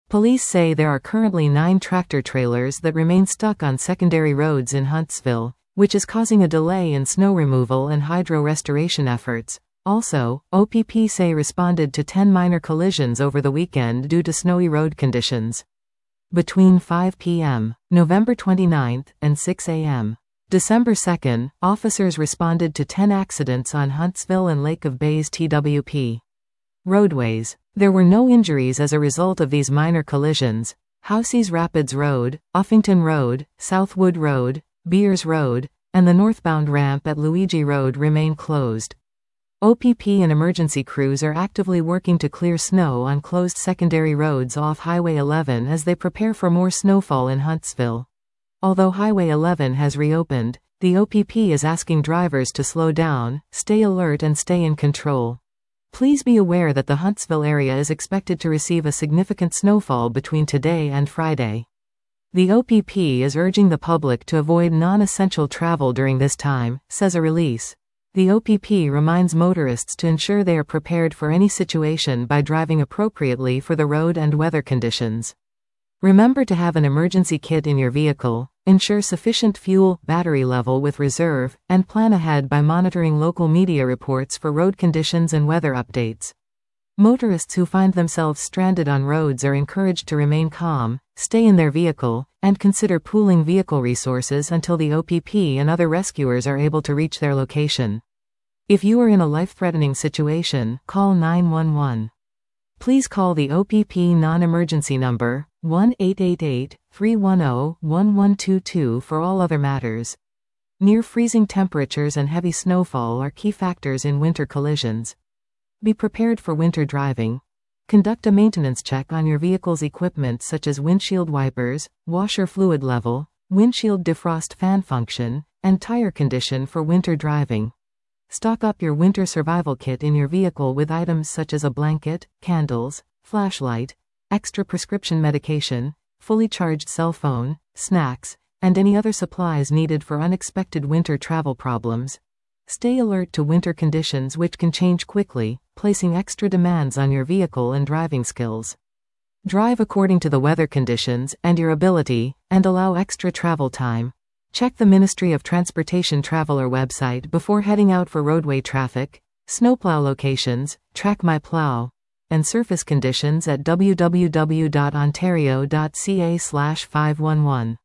Police say there are currently 9 tractor trailers that remain stuck on secondary roads in Huntsville, which is causing a delay in snow removal and hydro restoration efforts. Also, OPP say responded to 10 minor collisions over the weekend due to snowy road conditions. Between 5 p.m., November 29, and 6 a.m., December 2, officers responded to 10 accidents on Huntsville and Lake of Bays TWP roadways. There were no injuries as a result of these minor collisions. Houseys Rapids Road, Uffington Road, Southwood Road, Beers Road, and the northbound ramp at Luigi Road remain closed. OPP and emergency crews are actively working to clear snow on closed secondary roads off Highway 11 as they prepare for more snowfall in Huntsville. Although Highway 11 has reopened, the OPP is asking drivers to slow down, stay alert and stay in control. Please be aware that the Huntsville area is expected to receive a significant snowfall between today and Friday. The OPP is urging the public to avoid non-essential travel during this time, says a release. The OPP reminds motorists to ensure they are prepared for any situation by driving appropriately for the road and weather conditions. Remember to have an emergency kit in your vehicle, ensure sufficient fuel, battery level with reserve, and plan ahead by monitoring local media reports for road conditions and weather updates. Motorists who find themselves stranded on roads are encouraged to remain calm, stay in their vehicle, and consider pooling vehicle resources until the OPP and other rescuers are able to reach their location. If you are in a life-threatening situation, call 911. Please call the OPP non-emergency number, 1-888-310-1122 for all other matters. Near freezing temperatures and heavy snowfall are key factors in winter collisions. Be prepared for winter driving. Conduct a maintenance check on your vehicle's equipment such as windshield wipers, washer fluid level, windshield defrost fan function, and tire condition for winter driving. Stock up your winter survival kit in your vehicle with items such as a blanket, candles, flashlight, extra prescription medication, fully charged cell phone, snacks, and any other supplies needed for unexpected winter travel problems. Stay alert to winter conditions which can change quickly, placing extra demands on your vehicle and driving skills. Drive according to the weather conditions and your ability, and allow extra travel time. Check the Ministry of Transportation Traveler website before heading out for roadway traffic, snowplow locations, Track My Plow, and surface conditions at www.ontario.ca/511.